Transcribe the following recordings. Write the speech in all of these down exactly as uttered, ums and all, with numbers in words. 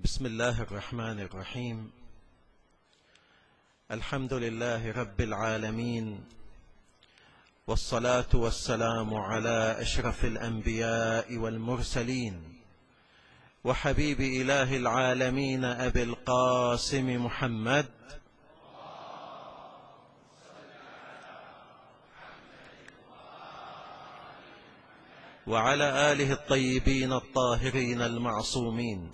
بسم الله الرحمن الرحيم. الحمد لله رب العالمين، والصلاة والسلام على أشرف الأنبياء والمرسلين، وحبيب إله العالمين أبي القاسم محمد وعلى آله الطيبين الطاهرين المعصومين.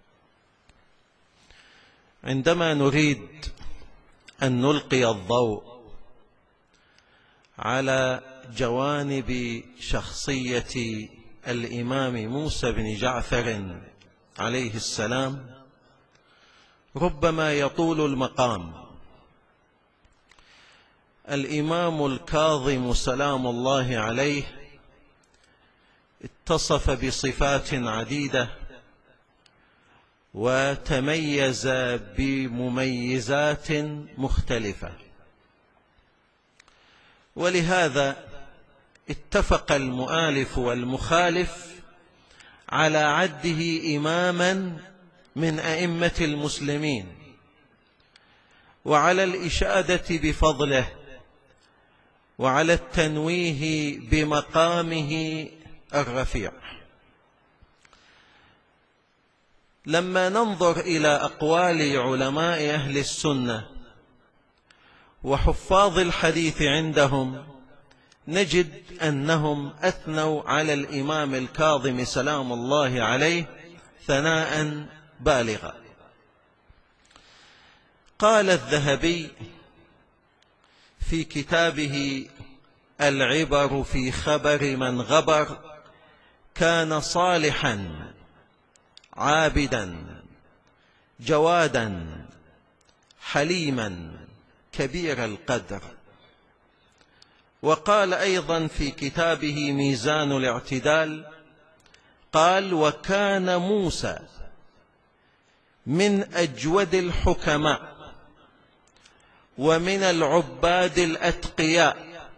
عندما نريد أن نلقي الضوء على جوانب شخصية الإمام موسى بن جعفر عليه السلام، ربما يطول المقام. الإمام الكاظم سلام الله عليه اتصف بصفات عديدة وتميز بمميزات مختلفة، ولهذا اتفق المؤلف والمخالف على عده إماما من أئمة المسلمين، وعلى الإشادة بفضله، وعلى التنويه بمقامه الرفيع. لما ننظر إلى أقوال علماء أهل السنة وحفاظ الحديث عندهم، نجد أنهم أثنوا على الإمام الكاظم سلام الله عليه ثناء بالغا. قال الذهبي في كتابه العبر في خبر من غبر: كان صالحا عابدا جوادا حليما كبير القدر. وقال أيضا في كتابه ميزان الاعتدال، قال: وكان موسى من أجود الحكماء ومن العباد الأتقياء،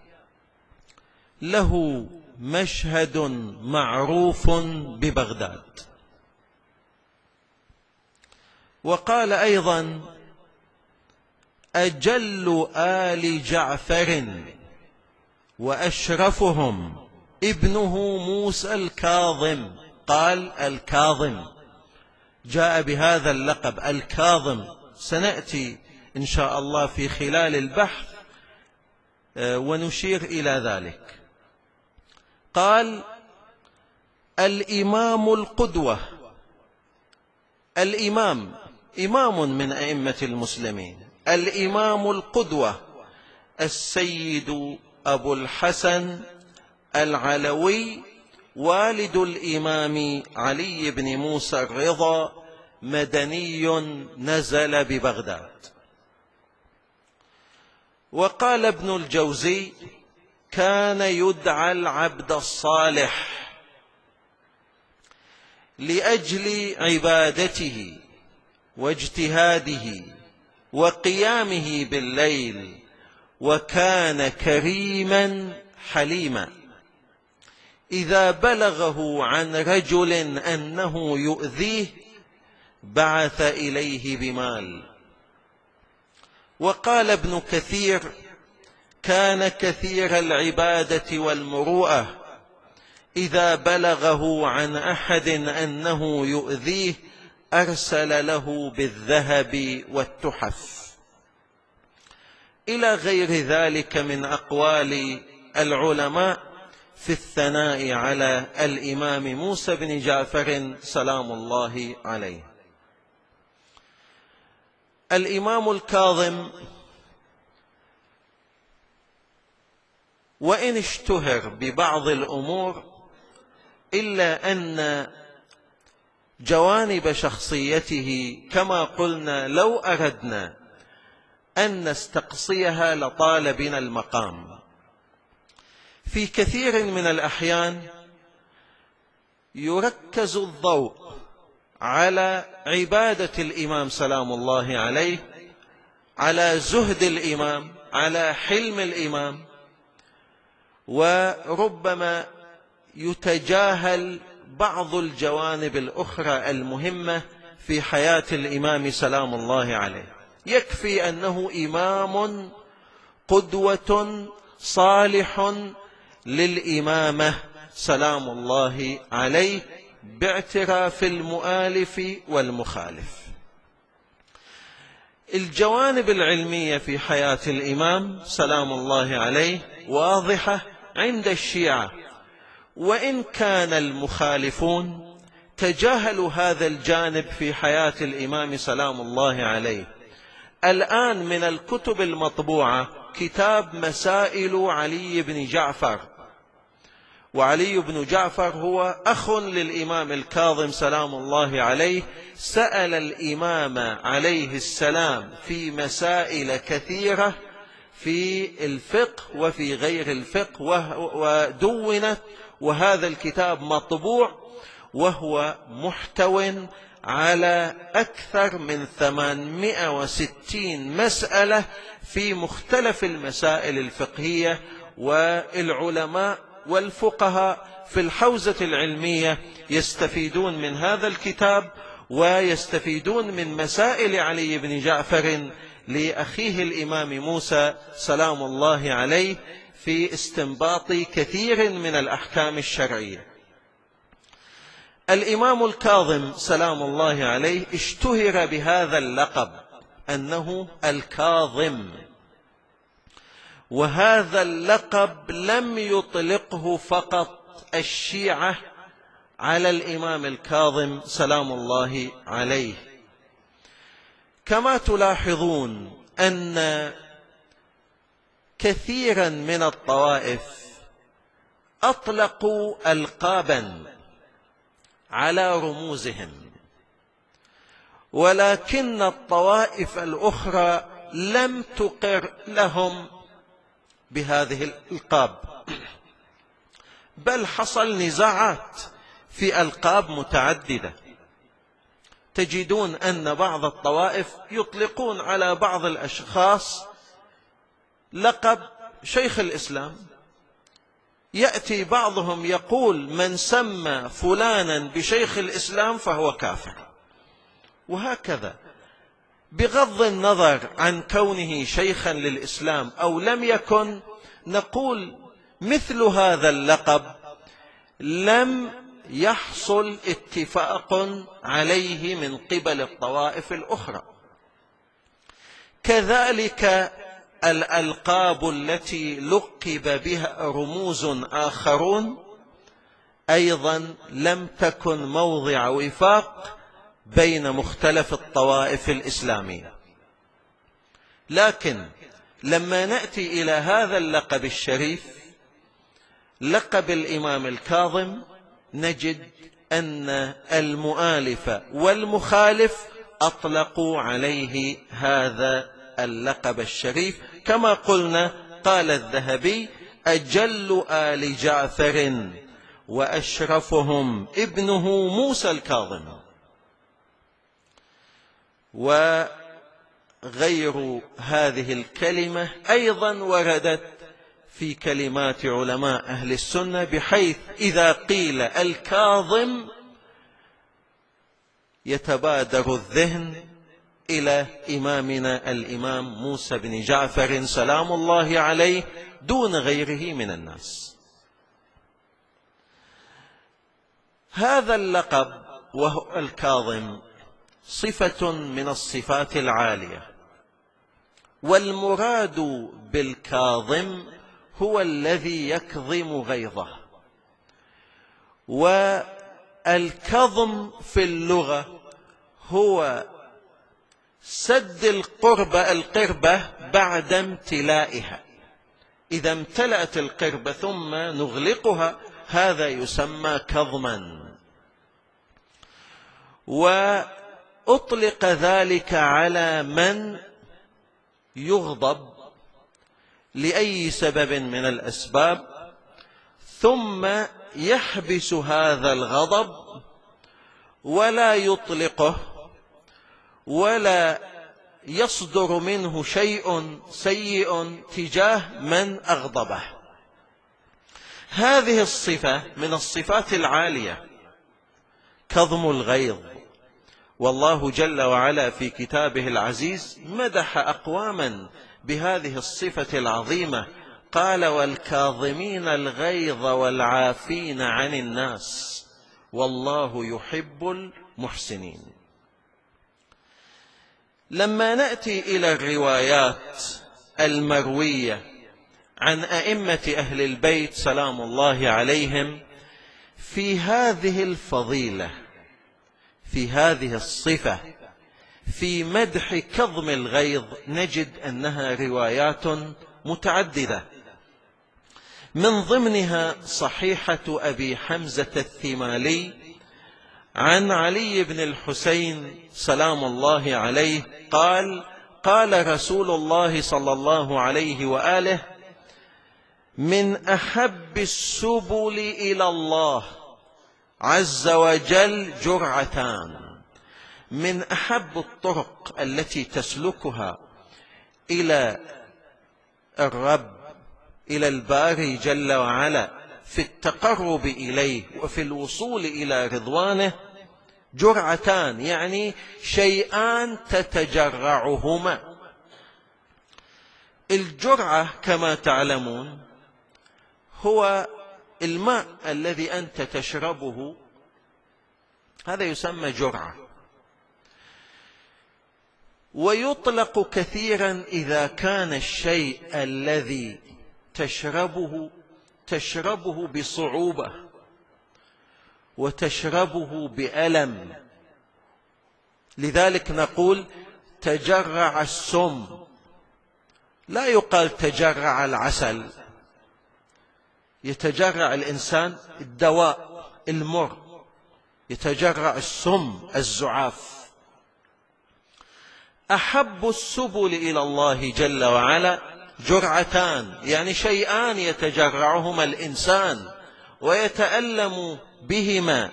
له مشهد معروف ببغداد. وقال أيضا: أجل آل جعفر وأشرفهم ابنه موسى الكاظم. قال الكاظم، جاء بهذا اللقب الكاظم. سنأتي إن شاء الله في خلال البحث ونشير إلى ذلك. قال: الإمام القدوة. الإمام إمام من أئمة المسلمين، الإمام القدوة السيد أبو الحسن العلوي، والد الإمام علي بن موسى الرضا، مدني نزل ببغداد. وقال ابن الجوزي: كان يدعى العبد الصالح لأجل عبادته واجتهاده وقيامه بالليل، وكان كريما حليما. إذا بلغه عن رجل أنه يؤذيه بعث إليه بمال. وقال ابن كثير: كان كثير العبادة والمروءة، إذا بلغه عن أحد أنه يؤذيه أرسل له بالذهب والتحف، إلى غير ذلك من أقوال العلماء في الثناء على الإمام موسى بن جعفر سلام الله عليه. الإمام الكاظم وإن اشتهر ببعض الأمور، إلا أن جوانب شخصيته كما قلنا لو أردنا أن نستقصيها لطال بنا المقام. في كثير من الأحيان يركز الضوء على عبادة الإمام سلام الله عليه، على زهد الإمام، على حلم الإمام، وربما يتجاهل بعض الجوانب الأخرى المهمة في حياة الإمام سلام الله عليه. يكفي أنه إمام قدوة صالح للإمامة سلام الله عليه باعتراف المؤالف والمخالف. الجوانب العلمية في حياة الإمام سلام الله عليه واضحة عند الشيعة، وإن كان المخالفون تجاهلوا هذا الجانب في حياة الإمام سلام الله عليه. الآن من الكتب المطبوعة كتاب مسائل علي بن جعفر، وعلي بن جعفر هو أخ للإمام الكاظم سلام الله عليه، سأل الإمام عليه السلام في مسائل كثيرة في الفقه وفي غير الفقه، ودونت، وهذا الكتاب مطبوع، وهو محتو على أكثر من ثمانمائة وستين مسألة في مختلف المسائل الفقهية، والعلماء والفقهاء في الحوزة العلمية يستفيدون من هذا الكتاب، ويستفيدون من مسائل علي بن جعفر لأخيه الإمام موسى سلام الله عليه في استنباط كثير من الأحكام الشرعية. الإمام الكاظم سلام الله عليه اشتهر بهذا اللقب أنه الكاظم، وهذا اللقب لم يطلقه فقط الشيعة على الإمام الكاظم سلام الله عليه. كما تلاحظون أن كثيرا من الطوائف أطلقوا ألقابا على رموزهم، ولكن الطوائف الأخرى لم تقر لهم بهذه الألقاب، بل حصل نزاعات في ألقاب متعددة. تجدون أن بعض الطوائف يطلقون على بعض الأشخاص لقب شيخ الإسلام، يأتي بعضهم يقول من سمى فلانا بشيخ الإسلام فهو كافر، وهكذا، بغض النظر عن كونه شيخا للإسلام أو لم يكن. نقول مثل هذا اللقب لم يحصل اتفاق عليه من قبل الطوائف الأخرى. كذلك الألقاب التي لقب بها رموز آخرون أيضا لم تكن موضع وفاق بين مختلف الطوائف الإسلامية. لكن لما نأتي إلى هذا اللقب الشريف، لقب الإمام الكاظم، نجد أن المؤالف والمخالف أطلقوا عليه هذا اللقب الشريف. كما قلنا، قال الذهبي: أجل آل جعفر وأشرفهم ابنه موسى الكاظم. وغير هذه الكلمة أيضا وردت في كلمات علماء أهل السنة، بحيث إذا قيل الكاظم يتبادر الذهن إلى إمامنا الإمام موسى بن جعفر سلام الله عليه دون غيره من الناس. هذا اللقب وهو الكاظم صفة من الصفات العالية، والمراد بالكاظم هو الذي يكظم غيظه. والكظم في اللغة هو سد القربة القربة بعد امتلائها. إذا امتلأت القربة ثم نغلقها، هذا يسمى كظما. وأطلق ذلك على من يغضب لأي سبب من الأسباب، ثم يحبس هذا الغضب ولا يطلقه، ولا يصدر منه شيء سيء تجاه من أغضبه. هذه الصفة من الصفات العالية، كظم الغيظ والله جل وعلا في كتابه العزيز مدح أقواما بهذه الصفة العظيمة، قال: والكاظمين الغيظ والعافين عن الناس والله يحب المحسنين. لما نأتي إلى الروايات المروية عن أئمة أهل البيت سلام الله عليهم في هذه الفضيلة، في هذه الصفة، في مدح كظم الغيظ، نجد أنها روايات متعددة، من ضمنها صحيحة أبي حمزة الثمالي عن علي بن الحسين سلام الله عليه قال: قال رسول الله صلى الله عليه وآله: من أحب السبل إلى الله عز وجل جرعتان. من أحب الطرق التي تسلكها إلى الرب، إلى الباري جل وعلا، في التقرب إليه وفي الوصول إلى رضوانه، جرعتان، يعني شيئان تتجرعهما. الجرعة كما تعلمون هو الماء الذي أنت تشربه، هذا يسمى جرعة، ويطلق كثيرا إذا كان الشيء الذي تشربه تشربه بصعوبة وتشربه بألم. لذلك نقول تجرع السم، لا يقال تجرع العسل. يتجرع الإنسان الدواء المر، يتجرع السم الزعاف. أحب السبل إلى الله جل وعلا جرعتان، يعني شيئان يتجرعهما الإنسان ويتألم بهما.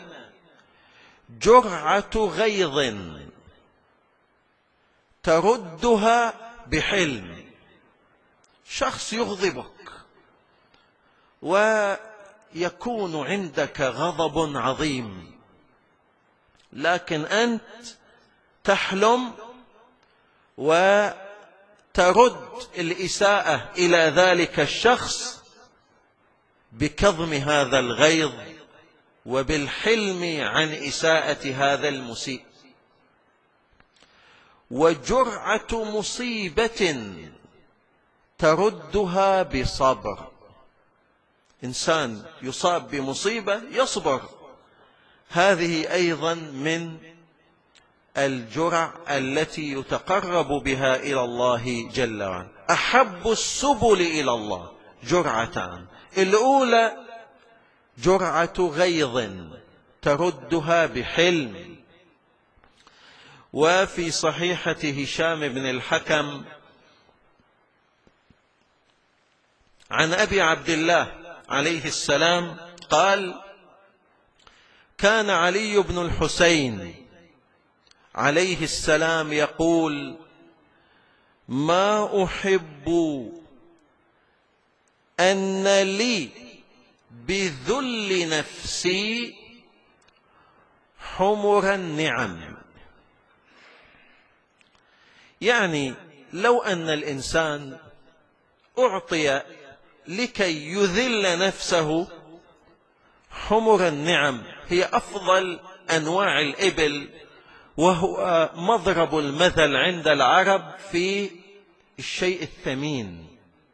جرعة غيظ تردها بحلم، شخص يغضبك ويكون عندك غضب عظيم، لكن أنت تحلم وترد الإساءة إلى ذلك الشخص بكظم هذا الغيظ وبالحلم عن إساءة هذا المسيء. وجرعة مصيبة تردها بصبر، إنسان يصاب بمصيبة يصبر، هذه أيضا من الجرع التي يتقرب بها إلى الله جل وعلا. أحب السبل إلى الله جرعتان، الأولى جرعة غيظ تردها بحلم. وفي صحيحة هشام بن الحكم عن أبي عبد الله عليه السلام قال: كان علي بن الحسين عليه السلام يقول: ما أحب أن لي بذل نفسي حمر النعم. يعني لو أن الإنسان أعطي لكي يذل نفسه حمر النعم، هي أفضل أنواع الإبل، وهو مضرب المثل عند العرب في الشيء الثمين.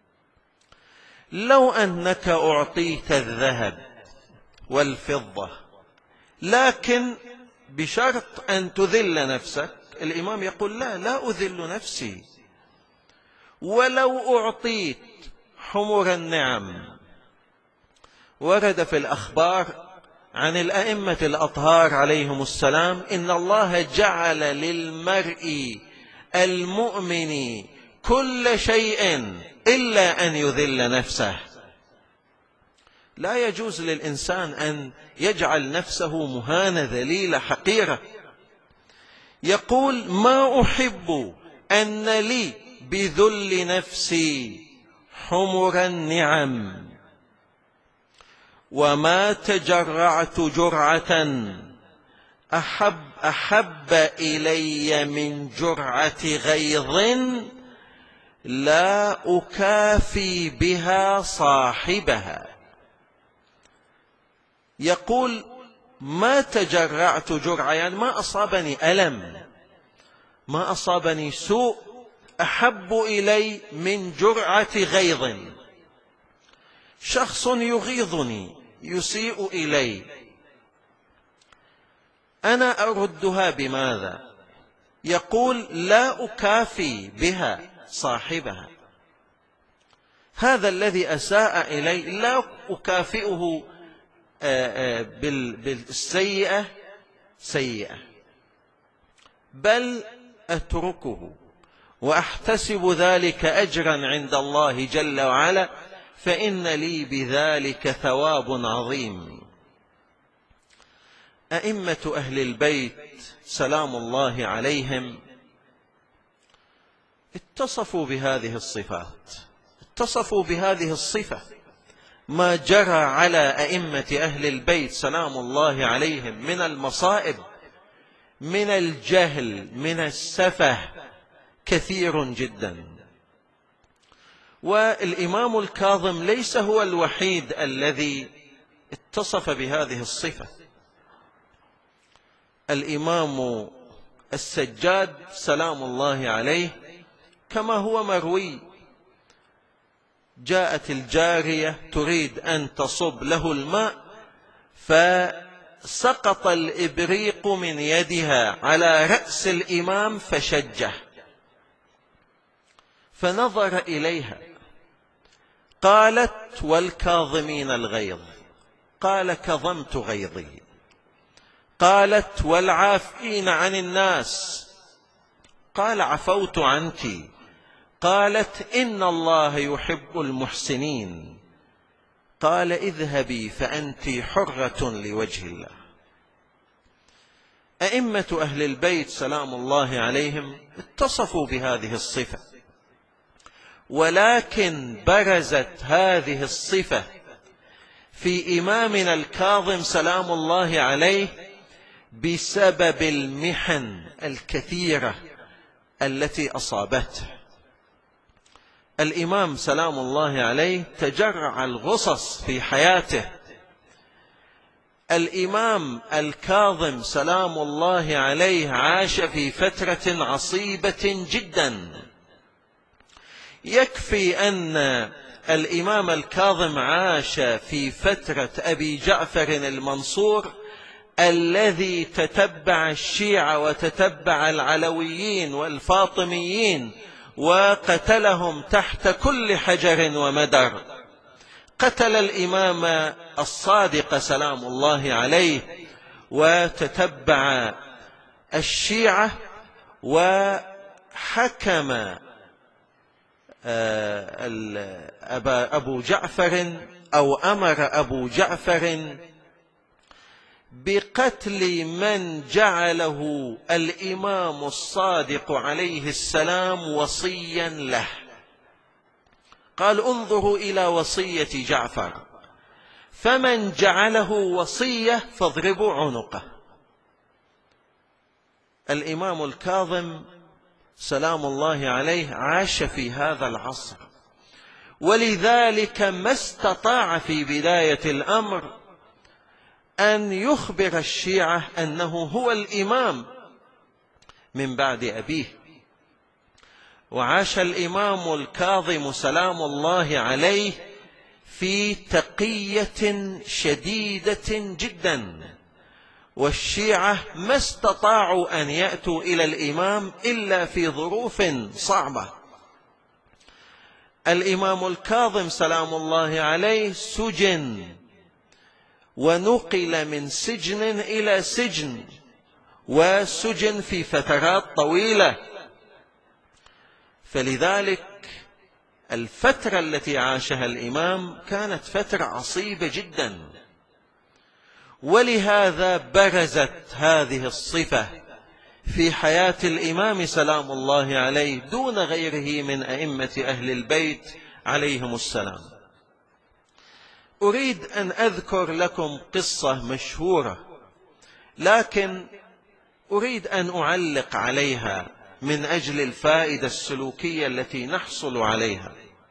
لو أنك أعطيت الذهب والفضة لكن بشرط أن تذل نفسك، الإمام يقول: لا لا أذل نفسي. ولو أعطيت حمر النعم، ورد في الأخبار عن الأئمة الأطهار عليهم السلام: إن الله جعل للمرء المؤمن كل شيء إلا أن يذل نفسه. لا يجوز للإنسان أن يجعل نفسه مهانة ذليلة حقيرة. يقول: ما أحب أن لي بذل نفسي حمر النعم، وما تجرعت جرعة أحب, أحب إلي من جرعة غيظ لا أكافي بها صاحبها. يقول ما تجرعت جرعة، يعني ما أصابني ألم، ما أصابني سوء أحب إلي من جرعة غيظ. شخص يغيظني، يسيء إلي، أنا أردها بماذا؟ يقول لا أكافي بها صاحبها. هذا الذي أساء إلي لا أكافئه بالسيئة سيئة، بل أتركه وأحتسب ذلك أجرا عند الله جل وعلا، فإن لي بذلك ثواب عظيم. أئمة أهل البيت سلام الله عليهم اتصفوا بهذه الصفات، اتصفوا بهذه الصفة. ما جرى على أئمة أهل البيت سلام الله عليهم من المصائب، من الجهل، من السفه، كثير جدا. والإمام الكاظم ليس هو الوحيد الذي اتصف بهذه الصفة. الإمام السجاد سلام الله عليه كما هو مروي، جاءت الجارية تريد أن تصب له الماء، فسقط الإبريق من يدها على رأس الإمام فشجه، فنظر إليها قالت والكاظمين الغيظ، قال كظمت غيظي. قالت والعافين عن الناس، قال عفوت عنك. قالت إن الله يحب المحسنين، قال اذهبي فأنت حرة لوجه الله. أئمة أهل البيت سلام الله عليهم اتصفوا بهذه الصفة، ولكن برزت هذه الصفة في إمامنا الكاظم سلام الله عليه بسبب المحن الكثيرة التي أصابته. الإمام سلام الله عليه تجرع الغصص في حياته. الإمام الكاظم سلام الله عليه عاش في فترة عصيبة جدا. يكفي أن الإمام الكاظم عاش في فترة أبي جعفر المنصور الذي تتبع الشيعة وتتبع العلويين والفاطميين وقتلهم تحت كل حجر ومدر. قتل الإمام الصادق سلام الله عليه وتتبع الشيعة، وحكم أبو جعفر أو أمر أبو جعفر بقتل من جعله الإمام الصادق عليه السلام وصيا له. قال انظروا إلى وصية جعفر، فمن جعله وصية فاضربوا عنقه. الإمام الكاظم سلام الله عليه عاش في هذا العصر، ولذلك ما استطاع في بداية الأمر أن يخبر الشيعة أنه هو الإمام من بعد أبيه. وعاش الإمام الكاظم سلام الله عليه في تقية شديدة جدا، والشيعة ما استطاعوا أن يأتوا إلى الإمام إلا في ظروف صعبة. الإمام الكاظم سلام الله عليه سجن، ونقل من سجن إلى سجن، وسجن في فترات طويلة. فلذلك الفترة التي عاشها الإمام كانت فترة عصيبة جدا، ولهذا برزت هذه الصفة في حياة الإمام سلام الله عليه دون غيره من أئمة أهل البيت عليهم السلام. أريد أن أذكر لكم قصة مشهورة، لكن أريد أن أعلق عليها من أجل الفائدة السلوكية التي نحصل عليها.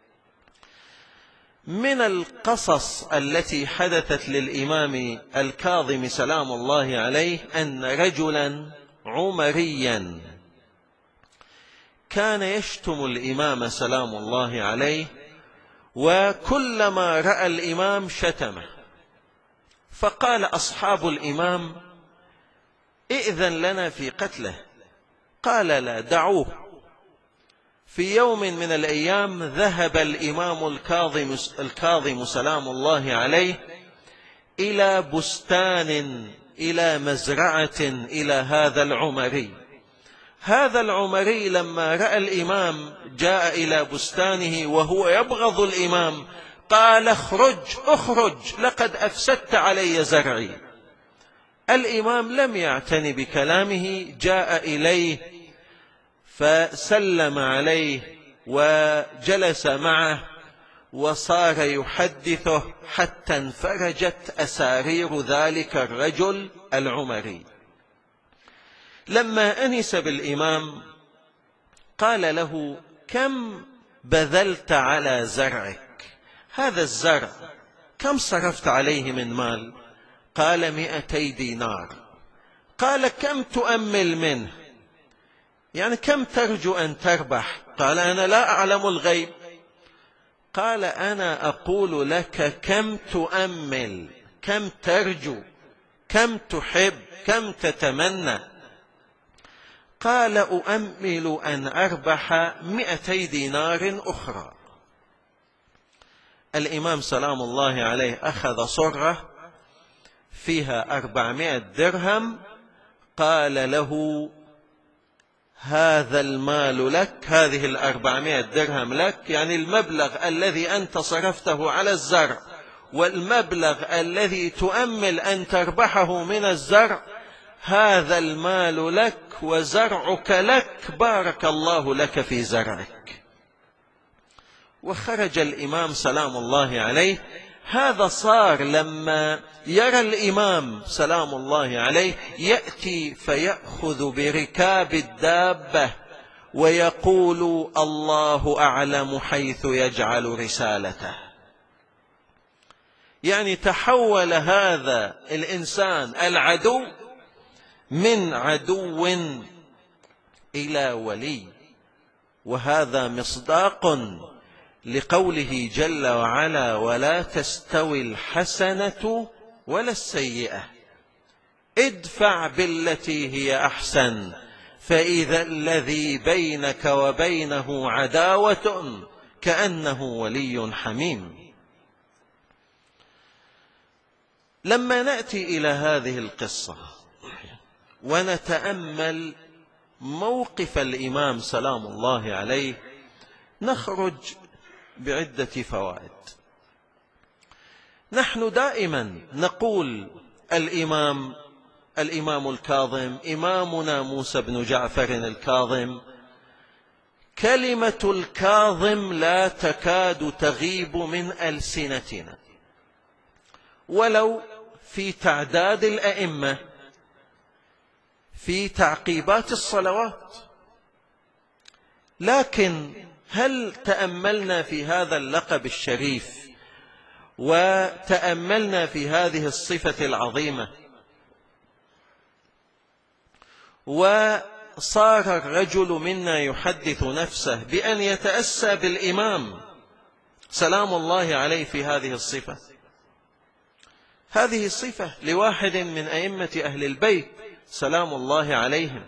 من القصص التي حدثت للإمام الكاظم سلام الله عليه أن رجلا عمريا كان يشتم الإمام سلام الله عليه، وكلما رأى الإمام شتمه، فقال أصحاب الإمام: ائذن لنا في قتله. قال: لا، دعوه. في يوم من الأيام ذهب الإمام الكاظم, الكاظم سلام الله عليه إلى بستان، إلى مزرعة، إلى هذا العمري. هذا العمري لما رأى الإمام جاء إلى بستانه وهو يبغض الإمام، قال: اخرج اخرج، لقد أفسدت علي زرعي. الإمام لم يعتني بكلامه، جاء إليه فسلم عليه وجلس معه وصار يحدثه حتى انفرجت أسارير ذلك الرجل العمري. لما أنس بالإمام قال له: كم بذلت على زرعك؟ هذا الزرع كم صرفت عليه من مال؟ قال: مئتي دينار. قال: كم تؤمل منه؟ يعني كم ترجو أن تربح؟ قال: أنا لا أعلم الغيب. قال: أنا أقول لك كم تؤمل، كم ترجو، كم تحب، كم تتمنى؟ قال: أؤمل أن أربح مئتي دينار أخرى. الإمام سلام الله عليه أخذ صرة فيها أربعمائة درهم، قال له: هذا المال لك، هذه الأربعمائة درهم لك، يعني المبلغ الذي أنت صرفته على الزرع والمبلغ الذي تؤمل أن تربحه من الزرع، هذا المال لك وزرعك لك، بارك الله لك في زرعك. وخرج الإمام سلام الله عليه. هذا صار لما يرى الإمام سلام الله عليه يأتي فيأخذ بركاب الدابة ويقول: الله أعلم حيث يجعل رسالته. يعني تحول هذا الإنسان العدو من عدو إلى ولي. وهذا مصداق لقوله جل وعلا: ولا تستوي الحسنة ولا السيئة، ادفع بالتي هي أحسن، فإذا الذي بينك وبينه عداوة كأنه ولي حميم. لما نأتي إلى هذه القصة ونتأمل موقف الإمام سلام الله عليه، نخرج بعدة فوائد. نحن دائما نقول الإمام الإمام الكاظم، إمامنا موسى بن جعفر الكاظم، كلمة الكاظم لا تكاد تغيب من ألسنتنا، ولو في تعداد الأئمة، في تعقيبات الصلوات. لكن هل تأملنا في هذا اللقب الشريف وتأملنا في هذه الصفة العظيمة، وصار الرجل منا يحدث نفسه بأن يتأسى بالإمام سلام الله عليه في هذه الصفة؟ هذه صفة لواحد من أئمة أهل البيت سلام الله عليهم،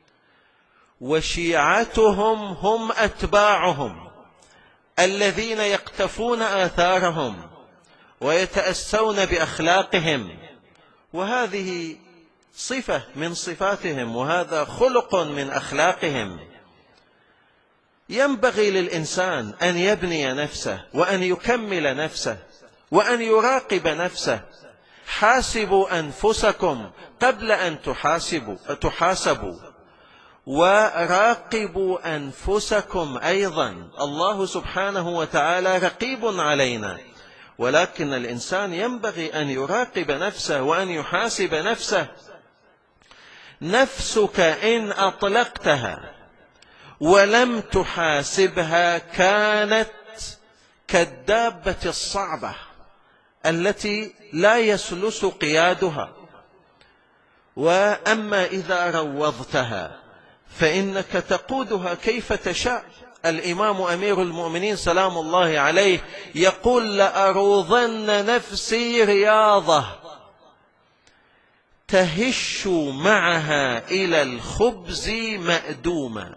وشيعتهم هم أتباعهم الذين يقتفون آثارهم ويتأسون بأخلاقهم، وهذه صفة من صفاتهم، وهذا خلق من أخلاقهم. ينبغي للإنسان أن يبني نفسه وأن يكمل نفسه وأن يراقب نفسه. حاسبوا أنفسكم قبل أن تحاسبوا تحاسبوا وراقبوا أنفسكم أيضا. الله سبحانه وتعالى رقيب علينا، ولكن الإنسان ينبغي أن يراقب نفسه وأن يحاسب نفسه. نفسك إن أطلقتها ولم تحاسبها كانت كالدابة الصعبة التي لا يسلس قيادها، وأما إذا روضتها فإنك تقودها كيف تشاء. الإمام أمير المؤمنين سلام الله عليه يقول: لأروضن نفسي رياضة تهش معها إلى الخبز مأدوما.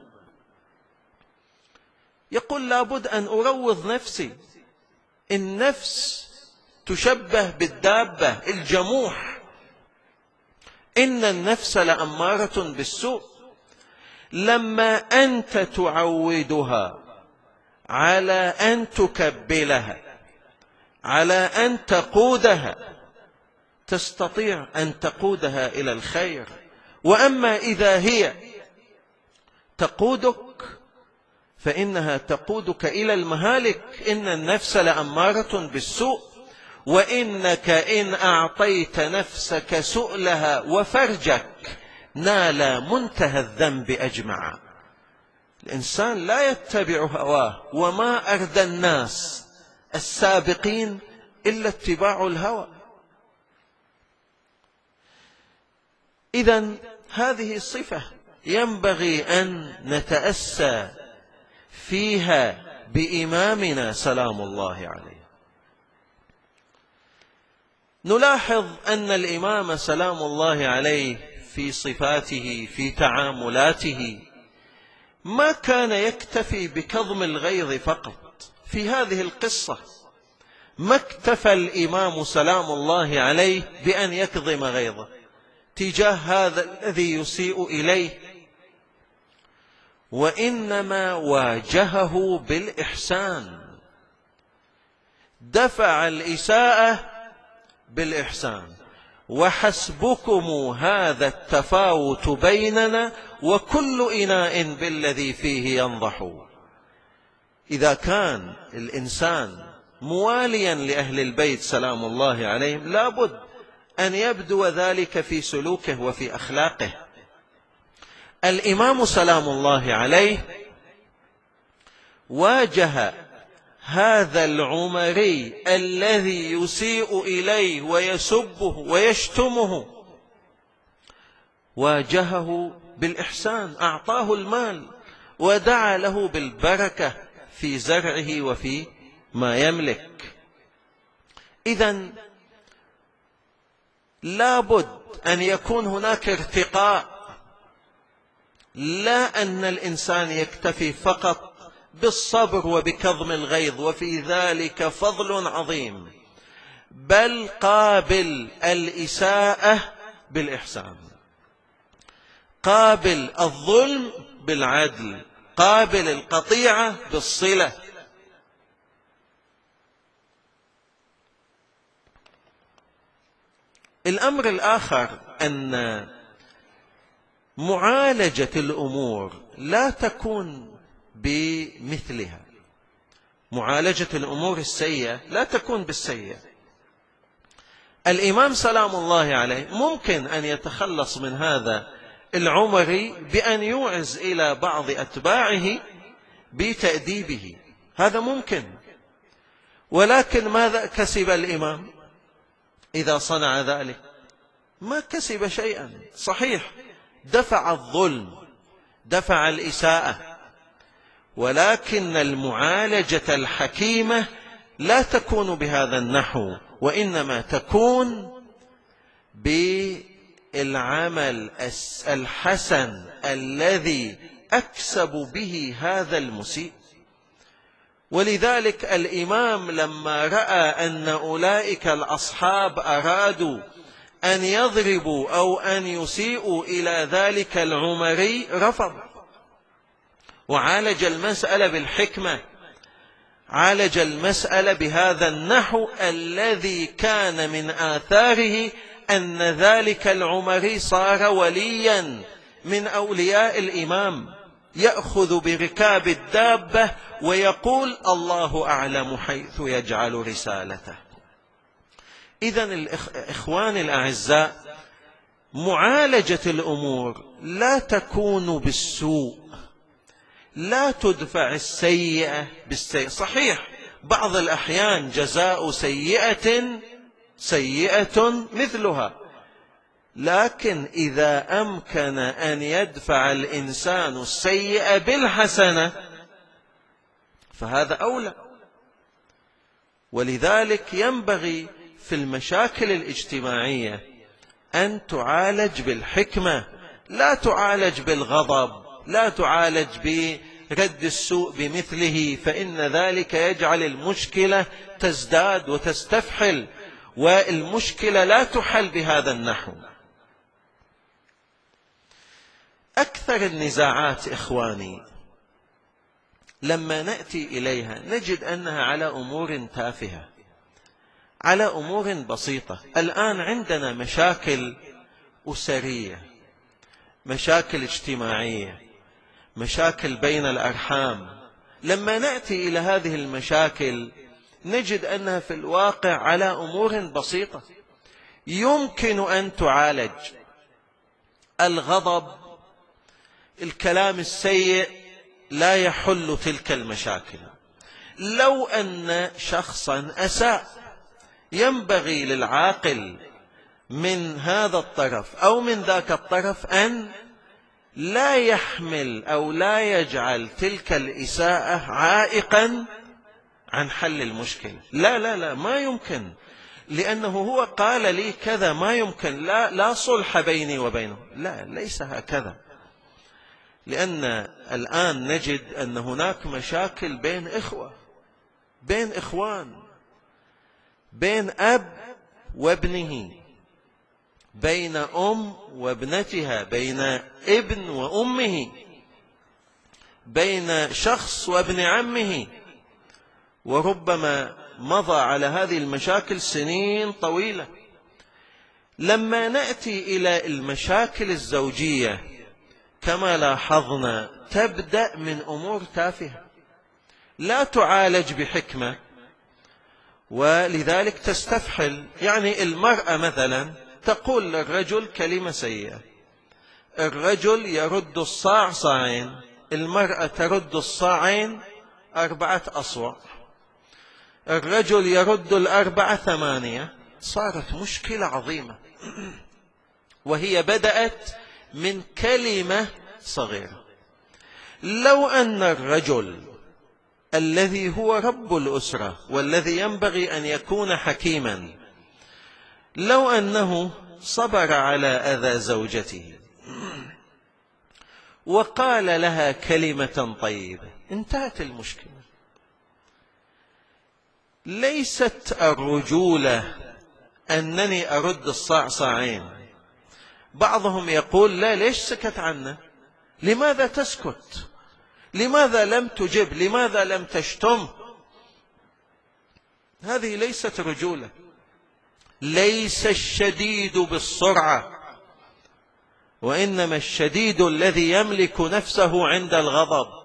يقول: لابد أن أروض نفسي. النفس تشبه بالدابة الجموح، إن النفس لأمارة بالسوء. لما أنت تعودها على أن تكبلها، على أن تقودها، تستطيع أن تقودها إلى الخير. وأما إذا هي تقودك فإنها تقودك إلى المهالك. إن النفس لأمارة بالسوء، وإنك إن أعطيت نفسك سؤلها وفرجك نال منتهى الذنب أجمع. الإنسان لا يتبع هواه، وما أردى الناس السابقين إلا اتباع الهوى. إذن هذه صفة ينبغي أن نتأسى فيها بإمامنا سلام الله عليه. نلاحظ أن الإمام سلام الله عليه في صفاته في تعاملاته ما كان يكتفي بكظم الغيظ فقط. في هذه القصة ما اكتفى الإمام سلام الله عليه بأن يكظم غيظه تجاه هذا الذي يسيء إليه، وإنما واجهه بالإحسان، دفع الإساءة بالإحسان. وحسبكم هذا التفاوت بيننا وكل إناء بالذي فيه ينضح. إذا كان الإنسان مواليا لأهل البيت سلام الله عليهم لابد أن يبدو ذلك في سلوكه وفي أخلاقه. الإمام سلام الله عليه واجه هذا العمري الذي يسيء إليه ويسبه ويشتمه، واجهه بالإحسان، أعطاه المال ودعا له بالبركة في زرعه وفي ما يملك. إذن لابد أن يكون هناك ارتقاء، لا أن الإنسان يكتفي فقط بالصبر وبكظم الغيظ، وفي ذلك فضل عظيم، بل قابل الإساءة بالإحسان، قابل الظلم بالعدل، قابل القطيعة بالصلة. الأمر الآخر أن معالجة الأمور لا تكون بمثلها. معالجة الأمور السيئة لا تكون بالسيئة. الإمام سلام الله عليه ممكن أن يتخلص من هذا العمري بأن يوعز إلى بعض أتباعه بتأديبه، هذا ممكن. ولكن ماذا كسب الإمام إذا صنع ذلك؟ ما كسب شيئا. صحيح دفع الظلم، دفع الإساءة، ولكن المعالجة الحكيمة لا تكون بهذا النحو، وإنما تكون بالعمل الحسن الذي أكسب به هذا المسيء. ولذلك الإمام لما رأى أن أولئك الأصحاب أرادوا أن يضربوا أو أن يسيئوا إلى ذلك العمري رفض، وعالج المسألة بالحكمة، عالج المسألة بهذا النحو الذي كان من آثاره أن ذلك العمري صار وليا من أولياء الإمام، يأخذ بركاب الدابة ويقول الله أعلم حيث يجعل رسالته. إذن الإخوان الأعزاء، معالجة الأمور لا تكون بالسوء، لا تدفع السيئة بالسيئة. صحيح بعض الأحيان جزاء سيئة سيئة مثلها، لكن إذا أمكن أن يدفع الإنسان السيئة بالحسنة فهذا أولى. ولذلك ينبغي في المشاكل الاجتماعية أن تعالج بالحكمة، لا تعالج بالغضب، لا تعالج برد السوء بمثله، فإن ذلك يجعل المشكلة تزداد وتستفحل، والمشكلة لا تحل بهذا النحو. أكثر النزاعات إخواني لما نأتي إليها نجد أنها على أمور تافهة، على أمور بسيطة. الآن عندنا مشاكل أسرية، مشاكل اجتماعية، مشاكل بين الأرحام. لما نأتي إلى هذه المشاكل نجد أنها في الواقع على أمور بسيطة يمكن أن تعالج. الغضب، الكلام السيء لا يحل تلك المشاكل. لو أن شخصا أساء ينبغي للعاقل من هذا الطرف أو من ذاك الطرف أن لا يحمل أو لا يجعل تلك الإساءة عائقا عن حل المشكلة. لا لا لا ما يمكن، لأنه هو قال لي كذا، ما يمكن، لا, لا صلح بيني وبينه. لا، ليس هكذا. لأن الآن نجد أن هناك مشاكل بين إخوة، بين إخوان، بين أب وابنه، بين أم وابنتها، بين ابن وأمه، بين شخص وابن عمه، وربما مضى على هذه المشاكل سنين طويلة. لما نأتي إلى المشاكل الزوجية كما لاحظنا تبدأ من أمور تافهة لا تعالج بحكمة، ولذلك تستفحل. يعني المرأة مثلا تقول للرجل كلمة سيئة، الرجل يرد الصاع صاعين، المرأة ترد الصاعين أربعة أصواع، الرجل يرد الأربعة ثمانية. صارت مشكلة عظيمة، وهي بدأت من كلمة صغيرة. لو أن الرجل الذي هو رب الأسرة والذي ينبغي أن يكون حكيما، لو أنه صبر على أذى زوجته وقال لها كلمة طيبة انتهت المشكلة. ليست الرجولة أنني أرد الصاع صاعين. بعضهم يقول لا، ليش سكت عنه؟ لماذا تسكت؟ لماذا لم تجب؟ لماذا لم تشتم؟ هذه ليست رجولة. ليس الشديد بالسرعة، وإنما الشديد الذي يملك نفسه عند الغضب.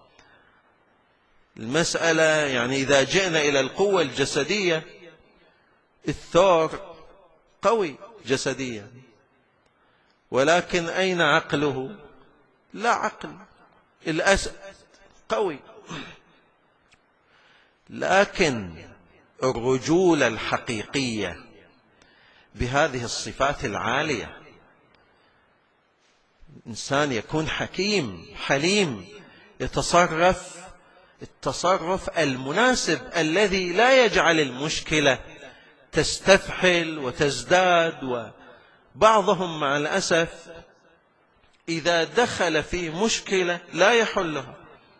المسألة يعني إذا جئنا إلى القوة الجسدية، الثور قوي جسديا، ولكن أين عقله؟ لا عقل. الأسد قوي، لكن الرجولة الحقيقية بهذه الصفات العالية، إنسان يكون حكيم حليم، يتصرف التصرف المناسب الذي لا يجعل المشكلة تستفحل وتزداد. وبعضهم مع الأسف إذا دخل في مشكلة لا يحلها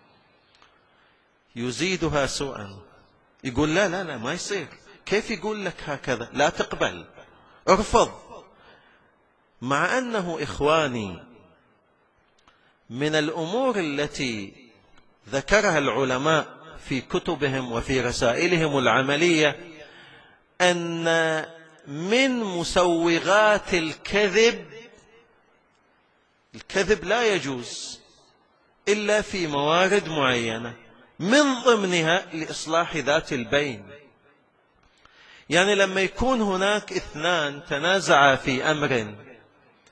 يزيدها سوءا، يقول لا لا لا ما يصير، كيف يقول لك هكذا؟ لا تقبل، ارفض. مع أنه إخواني من الأمور التي ذكرها العلماء في كتبهم وفي رسائلهم العملية أن من مسوغات الكذب، الكذب لا يجوز إلا في موارد معينة، من ضمنها لإصلاح ذات البين. يعني لما يكون هناك اثنان تنازعا في أمر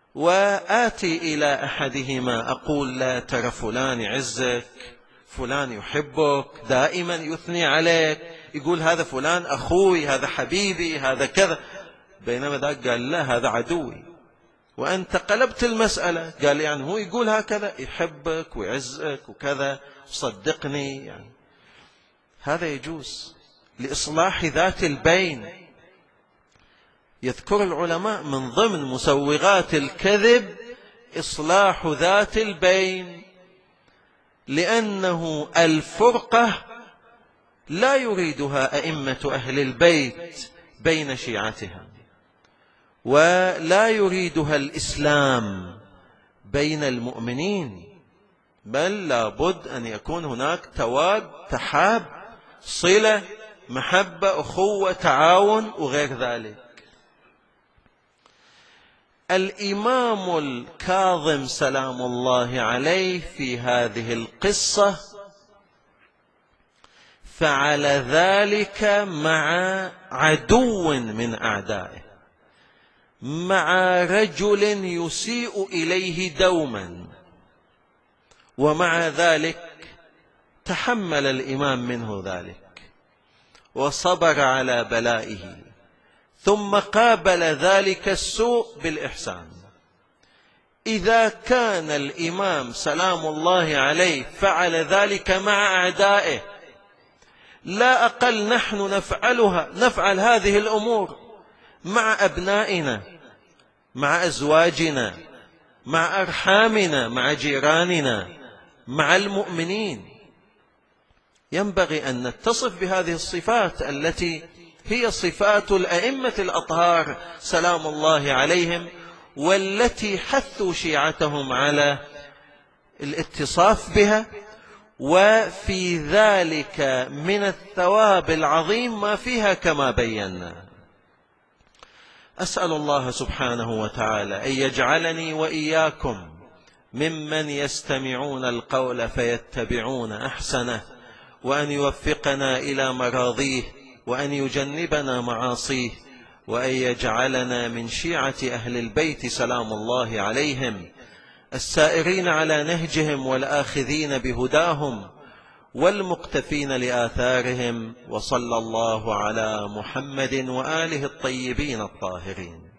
وآتي إلى أحدهما أقول لا ترى فلان يعزك، فلان يحبك، دائما يثني عليك، يقول هذا فلان أخوي، هذا حبيبي، هذا كذا، بينما ذاك قال لا هذا عدوي. وأنت قلبت المسألة، قال يعني هو يقول هكذا يحبك ويعزك وكذا، صدقني يعني. هذا يجوز لإصلاح ذات البين. يذكر العلماء من ضمن مسوغات الكذب إصلاح ذات البين، لأنه الفرقة لا يريدها أئمة أهل البيت بين شيعتهم، ولا يريدها الإسلام بين المؤمنين، بل لابد أن يكون هناك تواد، تحاب، صلة، محبة، أخوة، تعاون وغير ذلك. الإمام الكاظم سلام الله عليه في هذه القصة فعل ذلك مع عدو من أعدائه، مع رجل يسيء إليه دوما، ومع ذلك تحمل الإمام منه ذلك وصبر على بلائه، ثم قابل ذلك السوء بالإحسان. إذا كان الإمام سلام الله عليه فعل ذلك مع أعدائه، لا أقل نحن نفعلها نفعل هذه الأمور مع أبنائنا، مع أزواجنا، مع أرحامنا، مع جيراننا، مع المؤمنين. ينبغي أن نتصف بهذه الصفات التي هي صفات الأئمة الأطهار سلام الله عليهم، والتي حثوا شيعتهم على الاتصاف بها، وفي ذلك من الثواب العظيم ما فيها كما بينا. أسأل الله سبحانه وتعالى أن يجعلني وإياكم ممن يستمعون القول فيتبعون أحسنه، وأن يوفقنا إلى مراضيه، وأن يجنبنا معاصيه، وأن يجعلنا من شيعة أهل البيت سلام الله عليهم، السائرين على نهجهم والآخذين بهداهم والمقتفين لآثارهم. وصلى الله على محمد وآله الطيبين الطاهرين.